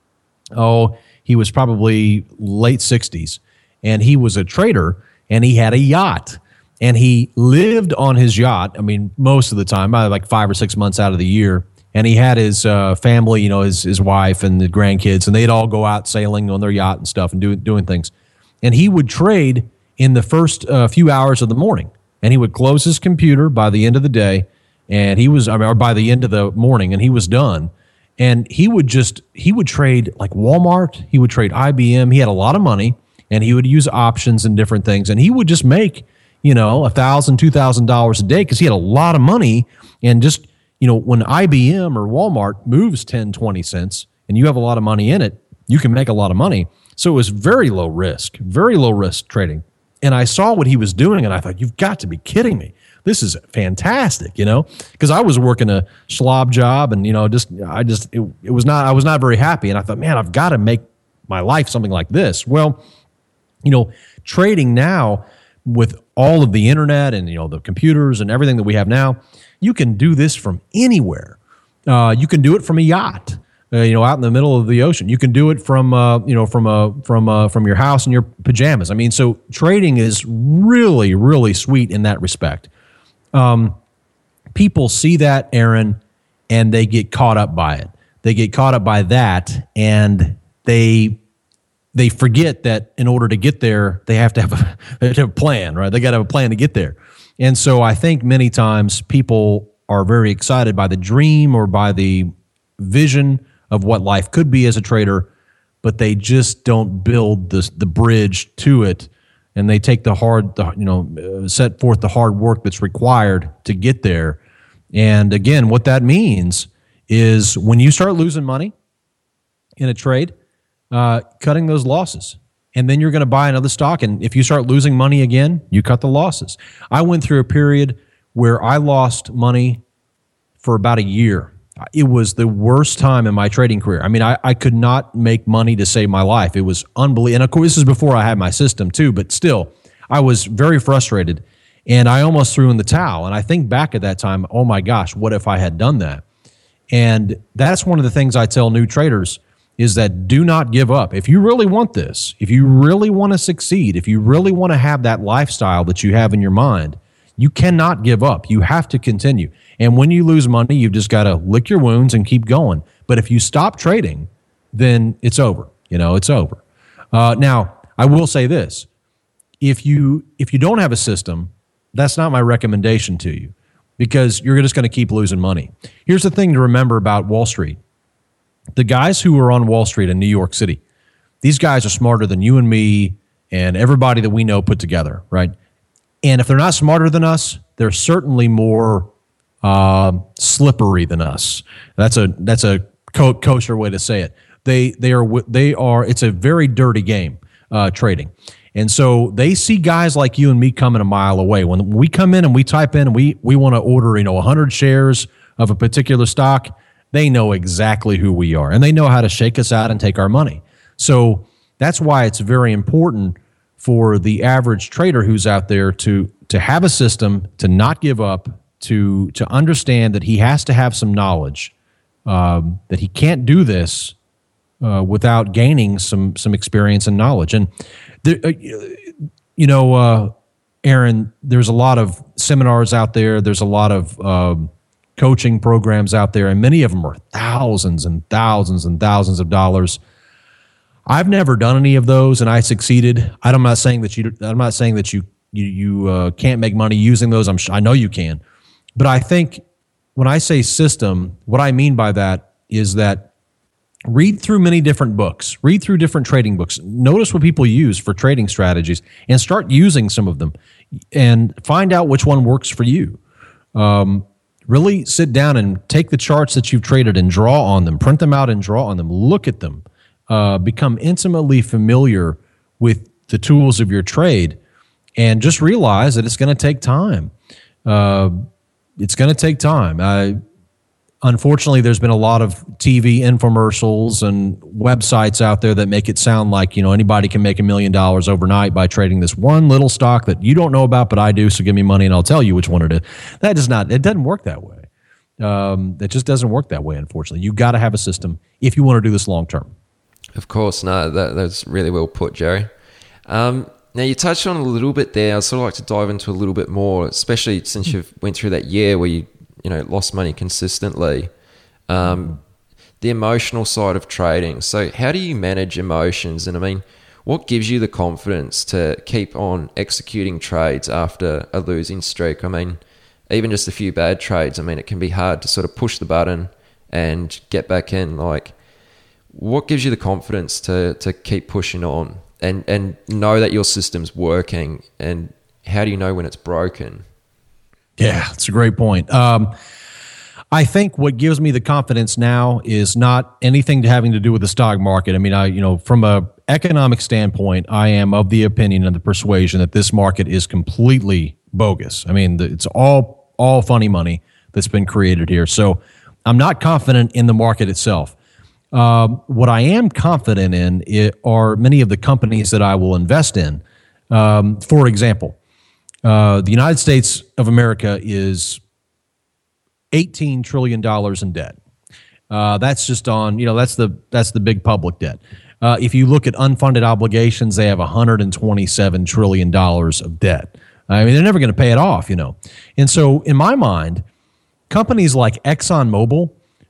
He was probably late 60s, and he was a trader, and he had a yacht. And he lived on his yacht, I mean, most of the time, like 5 or 6 months out of the year. And he had his family, his wife and the grandkids, and they'd all go out sailing on their yacht and stuff and doing things. And he would trade in the first few hours of the morning. And he would close his computer by the end of the day, or by the end of the morning, and he was done. And he would trade like Walmart, he would trade IBM. He had a lot of money, and he would use options and different things. And he would just make, $1,000, $2,000 a day because he had a lot of money. And just, when IBM or Walmart moves 10, 20 cents and you have a lot of money in it, you can make a lot of money. So it was very low risk trading. And I saw what he was doing, and I thought, you've got to be kidding me. This is fantastic, because I was working a slob job, and I was not very happy. And I thought, man, I've got to make my life something like this. Well, trading now with all of the internet and the computers and everything that we have now, you can do this from anywhere. You can do it from a yacht, out in the middle of the ocean. You can do it from your house in your pajamas. I mean, so trading is really, really sweet in that respect. People see that, Aaron, and they get caught up by it. They get caught up by that, and they forget that in order to get there, they have to have a plan, right? They got to have a plan to get there. And so I think many times people are very excited by the dream or by the vision of what life could be as a trader, but they just don't build the bridge to it, and they take set forth the hard work that's required to get there. And again, what that means is when you start losing money in a trade, cutting those losses. And then you're going to buy another stock. And if you start losing money again, you cut the losses. I went through a period where I lost money for about a year. It was the worst time in my trading career. I mean, I could not make money to save my life. It was unbelievable. And of course, this is before I had my system too, but still, I was very frustrated. And I almost threw in the towel. And I think back at that time, oh my gosh, what if I had done that? And that's one of the things I tell new traders is that do not give up. If you really want this, if you really want to succeed, if you really want to have that lifestyle that you have in your mind, you cannot give up. You have to continue. And when you lose money, you've just got to lick your wounds and keep going. But if you stop trading, then it's over. It's over. Now, I will say this. If you don't have a system, that's not my recommendation to you, because you're just going to keep losing money. Here's the thing to remember about Wall Street. The guys who are on Wall Street in New York City, these guys are smarter than you and me and everybody that we know put together, right? And if they're not smarter than us, they're certainly more slippery than us. That's a kosher way to say it. They are. It's a very dirty game, trading. And so they see guys like you and me coming a mile away. When we come in and we type in and we want to order 100 shares of a particular stock, they know exactly who we are, and they know how to shake us out and take our money. So that's why it's very important for the average trader who's out there to have a system, to not give up, to understand that he has to have some knowledge, that he can't do this without gaining some experience and knowledge. And there, Aaron, there's a lot of seminars out there. There's a lot of coaching programs out there, and many of them are thousands and thousands and thousands of dollars. I've never done any of those, and I succeeded. I'm not saying that you can't make money using those. I know you can, but I think when I say system, what I mean by that is that read through many different books, read through different trading books, notice what people use for trading strategies, and start using some of them, and find out which one works for you. Really sit down and take the charts that you've traded and draw on them, print them out and draw on them, look at them, become intimately familiar with the tools of your trade, and just realize that it's going to take time. It's going to take time. Unfortunately, there's been a lot of TV infomercials and websites out there that make it sound like, anybody can make $1 million overnight by trading this one little stock that you don't know about, but I do, so give me money and I'll tell you which one it is. It doesn't work that way. It just doesn't work that way, unfortunately. You got to have a system if you want to do this long term. Of course, no, that's really well put, Jerry. Now, you touched on a little bit there. I'd sort of like to dive into a little bit more, especially since you've went through that year where you lost money consistently. The emotional side of trading. So how do you manage emotions? And I mean, what gives you the confidence to keep on executing trades after a losing streak? I mean, even just a few bad trades, it can be hard to sort of push the button and get back in. Like, what gives you the confidence to keep pushing on and know that your system's working? And how do you know when it's broken? Yeah, that's a great point. I think what gives me the confidence now is not anything having to do with the stock market. From a economic standpoint, I am of the opinion and the persuasion that this market is completely bogus. It's all funny money that's been created here. So I'm not confident in the market itself. What I am confident in are many of the companies that I will invest in. For example, the United States of America is $18 trillion in debt. That's just on, that's the big public debt. If you look at unfunded obligations, they have $127 trillion of debt. They're never going to pay it off, And so in my mind, companies like ExxonMobil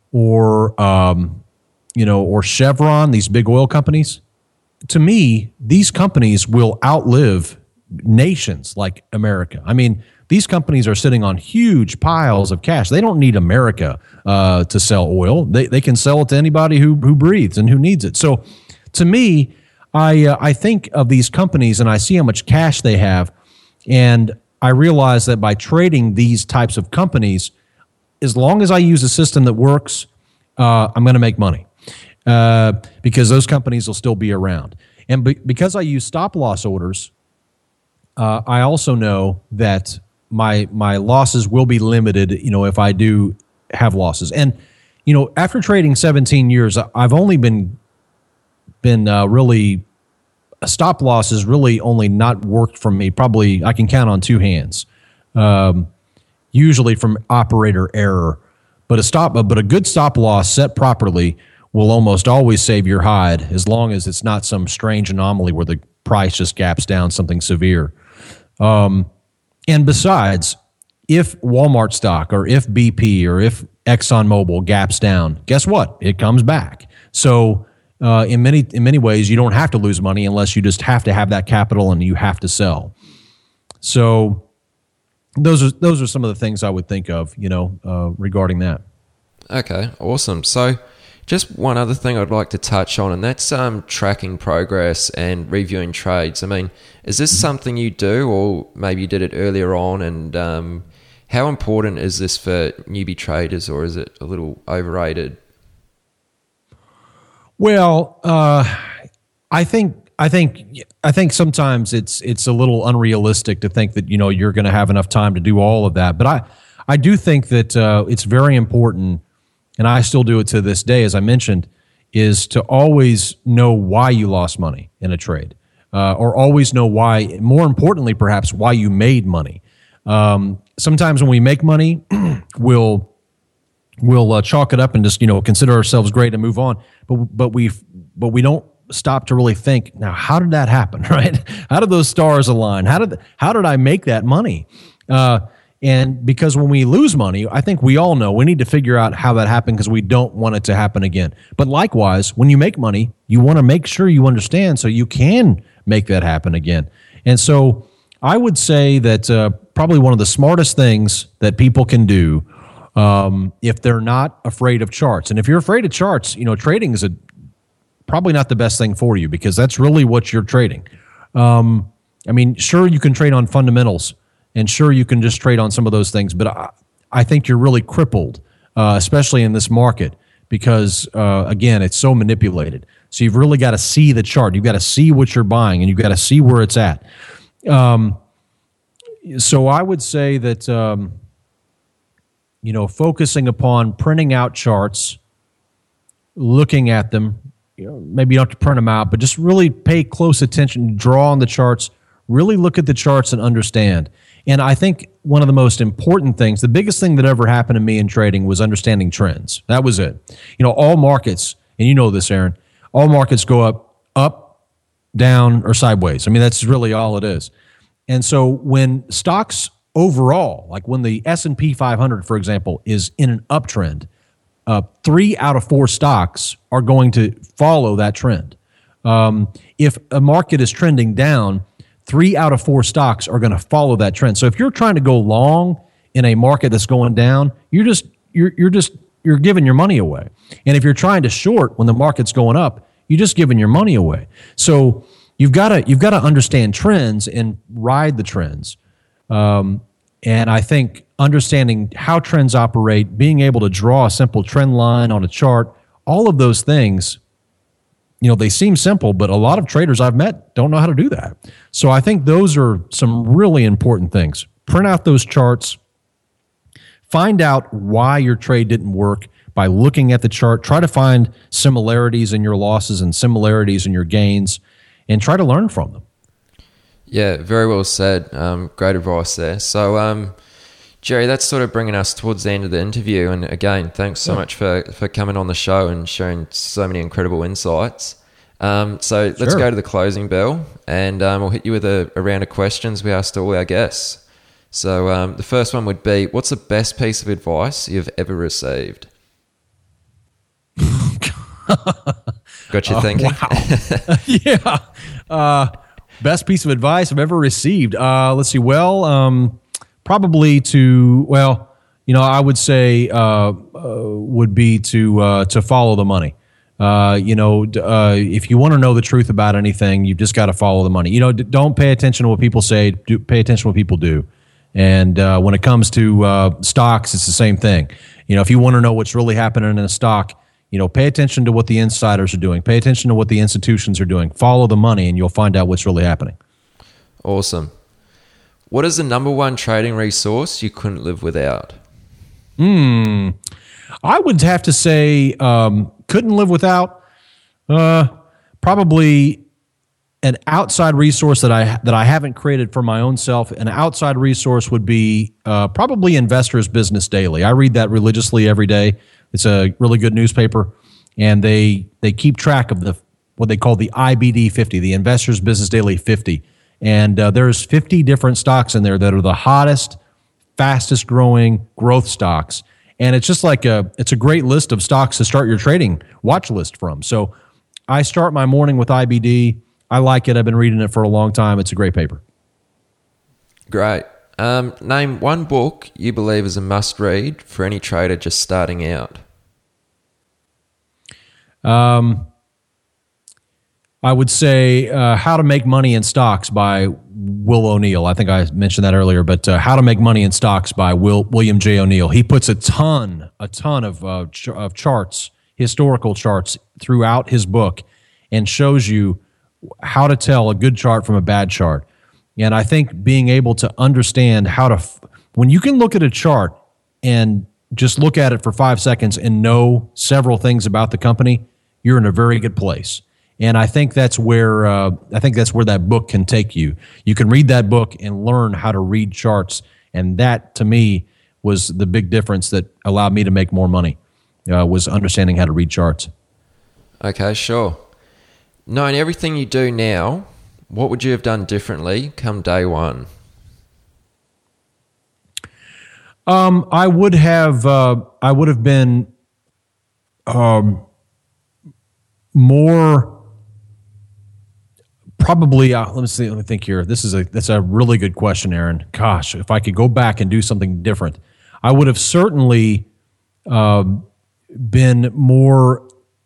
or Chevron, these big oil companies, to me, these companies will outlive nations like America. These companies are sitting on huge piles of cash. They don't need America to sell oil. They can sell it to anybody who breathes and who needs it. So to me, I think of these companies and I see how much cash they have, and I realize that by trading these types of companies, as long as I use a system that works, I'm going to make money because those companies will still be around. And because I use stop loss orders, I also know that my losses will be limited, if I do have losses. And, after trading 17 years, I've only been really, a stop loss has really only not worked for me. Probably I can count on two hands, usually from operator error. But a good stop loss set properly will almost always save your hide, as long as it's not some strange anomaly where the price just gaps down something severe. And besides, if Walmart stock or if BP or if ExxonMobil gaps down, guess what? It comes back. So in many ways, you don't have to lose money unless you just have to have that capital and you have to sell. So those are some of the things I would think of, regarding that. Okay, awesome. So just one other thing I'd like to touch on, and that's tracking progress and reviewing trades. Is this something you do, or maybe you did it earlier on? And how important is this for newbie traders, or is it a little overrated? Well, I think sometimes it's a little unrealistic to think that you're going to have enough time to do all of that. But I do think that it's very important, and I still do it to this day, as I mentioned, is to always know why you lost money in a trade, or always know why, more importantly, perhaps, why you made money. Sometimes when we make money, we'll chalk it up and just, consider ourselves great and move on. But we don't stop to really think, now, how did that happen, right? How did those stars align? How did I make that money? And because when we lose money, I think we all know we need to figure out how that happened, because we don't want it to happen again. But likewise, when you make money, you want to make sure you understand so you can make that happen again. And so I would say that probably one of the smartest things that people can do, if they're not afraid of charts. And if you're afraid of charts, trading is probably not the best thing for you, because that's really what you're trading. Sure, you can trade on fundamentals, and sure, you can just trade on some of those things, but I think you're really crippled, especially in this market, because, again, it's so manipulated. So you've really got to see the chart. You've got to see what you're buying, and you've got to see where it's at. So I would say that, focusing upon printing out charts, looking at them, maybe you don't have to print them out, but just really pay close attention, draw on the charts, really look at the charts and understand. And I think one of the most important things, the biggest thing that ever happened to me in trading was understanding trends. That was it. All markets, and you know this, Aaron, all markets go up, down, or sideways. That's really all it is. And so when stocks overall, like when the S&P 500, for example, is in an uptrend, 3 out of 4 stocks are going to follow that trend. If a market is trending down, 3 out of 4 stocks are going to follow that trend. So if you're trying to go long in a market that's going down, you're giving your money away. And if you're trying to short when the market's going up, you're just giving your money away. So you've got to understand trends and ride the trends. And I think understanding how trends operate, being able to draw a simple trend line on a chart, all of those things, they seem simple, but a lot of traders I've met don't know how to do that. So I think those are some really important things. Print out those charts. Find out why your trade didn't work by looking at the chart. Try to find similarities in your losses and similarities in your gains, and try to learn from them. Yeah, very well said. Great advice there. So, Jerry, that's sort of bringing us towards the end of the interview. And again, thanks so much for coming on the show and sharing so many incredible insights. So let's go to the closing bell, and we'll hit you with a round of questions we asked all our guests. So the first one would be, what's the best piece of advice you've ever received? Got you thinking? Wow. Yeah. Best piece of advice I've ever received. Let's see. Well, probably I would say would be to follow the money. If you want to know the truth about anything, you've just got to follow the money. Don't pay attention to what people say. Pay attention to what people do. And when it comes to stocks, it's the same thing. If you want to know what's really happening in a stock, pay attention to what the insiders are doing. Pay attention to what the institutions are doing. Follow the money, and you'll find out what's really happening. Awesome. What is the number one trading resource you couldn't live without? I would have to say couldn't live without probably an outside resource that I haven't created for my own self. An outside resource would be probably Investors Business Daily. I read that religiously every day. It's a really good newspaper, and they keep track of what they call the IBD 50, the Investors Business Daily 50. And there's 50 different stocks in there that are the hottest, fastest growing growth stocks. And it's just like it's a great list of stocks to start your trading watch list from. So I start my morning with IBD. I like it. I've been reading it for a long time. It's a great paper. Great. Name one book you believe is a must read for any trader just starting out. I would say How to Make Money in Stocks by Will O'Neill. I think I mentioned that earlier, but How to Make Money in Stocks by William J. O'Neill. He puts a ton of charts, historical charts, throughout his book, and shows you how to tell a good chart from a bad chart. And I think being able to understand when you can look at a chart and just look at it for 5 seconds and know several things about the company, you're in a very good place. And I think that's where that book can take you. You can read that book and learn how to read charts, and that to me was the big difference that allowed me to make more money. Was understanding how to read charts. Okay, sure. Knowing everything you do now, what would you have done differently come day one? I would have been more. Probably, let me think here. That's a really good question, Aaron. Gosh, if I could go back and do something different, I would have certainly been more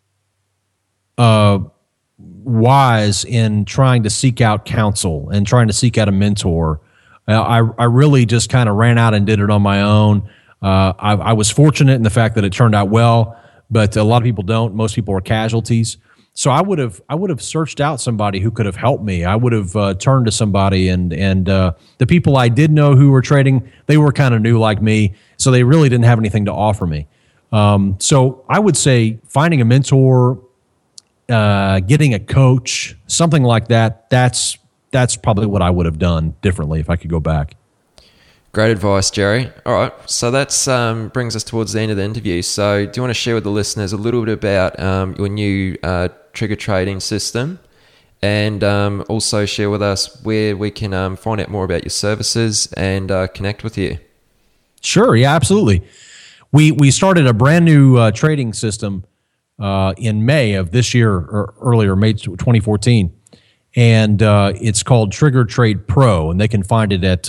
wise in trying to seek out counsel and trying to seek out a mentor. I really just kind of ran out and did it on my own. I was fortunate in the fact that it turned out well, but a lot of people don't. Most people are casualties. So I would have searched out somebody who could have helped me. I would have turned to somebody, and the people I did know who were trading, they were kind of new like me, so they really didn't have anything to offer me. So I would say finding a mentor, getting a coach, something like that. That's probably what I would have done differently if I could go back. Great advice, Jerry. All right, so that's brings us towards the end of the interview. So do you want to share with the listeners a little bit about your new trigger trading system, and also share with us where we can find out more about your services and connect with you? Sure, yeah, absolutely. We started a brand new trading system in May of this year, or earlier, May 2014. And it's called Trigger Trade Pro, and they can find it at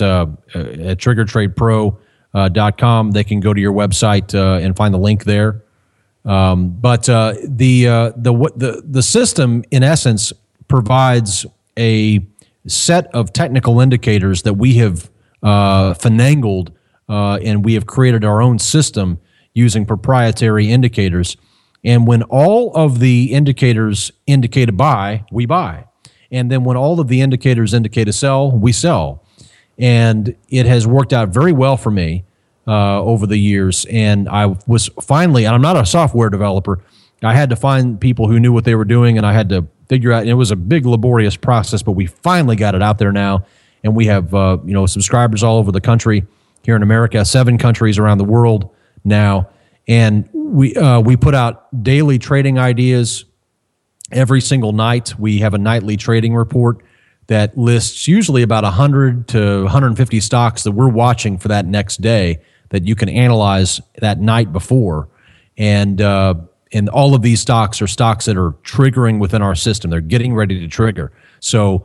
triggertradepro.com. They can go to your website and find the link there. But the system, in essence, provides a set of technical indicators that we have finagled, and we have created our own system using proprietary indicators. And when all of the indicators indicate a buy, we buy. And then when all of the indicators indicate a sell, we sell. And it has worked out very well for me over the years. And I was finally, and I'm not a software developer, I had to find people who knew what they were doing, and I had to figure out, and it was a big laborious process, but we finally got it out there now. And we have subscribers all over the country, here in America, 7 countries around the world now. And we put out daily trading ideas. Every single night, we have a nightly trading report that lists usually about 100 to 150 stocks that we're watching for that next day that you can analyze that night before. And all of these stocks are stocks that are triggering within our system. They're getting ready to trigger. So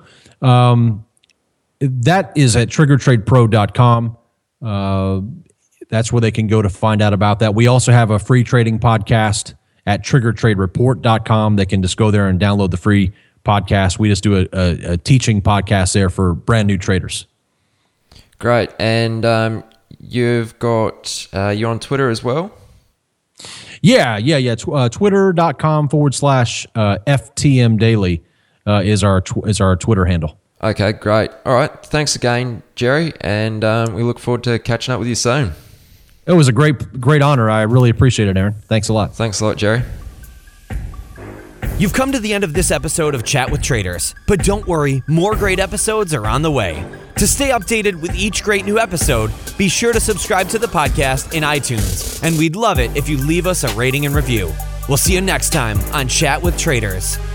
that is at triggertradepro.com. That's where they can go to find out about that. We also have a free trading podcast at triggertradereport.com. They can just go there and download the free podcast. We just do a teaching podcast there for brand new traders. Great. And you've got, you're on Twitter as well? Yeah. Twitter.com/FTM Daily is our Twitter handle. Okay, great. All right. Thanks again, Jerry. And we look forward to catching up with you soon. It was a great honor. I really appreciate it, Aaron. Thanks a lot. Thanks a lot, Jerry. You've come to the end of this episode of Chat with Traders, but don't worry, more great episodes are on the way. To stay updated with each great new episode, be sure to subscribe to the podcast in iTunes, and we'd love it if you leave us a rating and review. We'll see you next time on Chat with Traders.